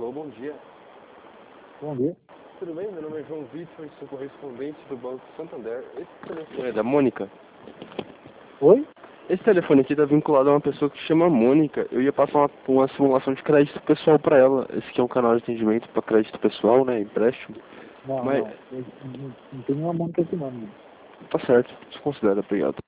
Alô, bom dia. Bom dia. Tudo bem? Meu nome é João Vitor e sou correspondente do Banco Santander. Esse telefone é da Mônica? Oi? Esse telefone aqui está vinculado a uma pessoa que se chama Mônica. Eu ia passar uma simulação de crédito pessoal para ela. Esse aqui é um canal de atendimento para crédito pessoal, né? Empréstimo. Não, Mas... não. Não tem nenhuma Mônica aqui não. Tá certo. Desconsidera, obrigado.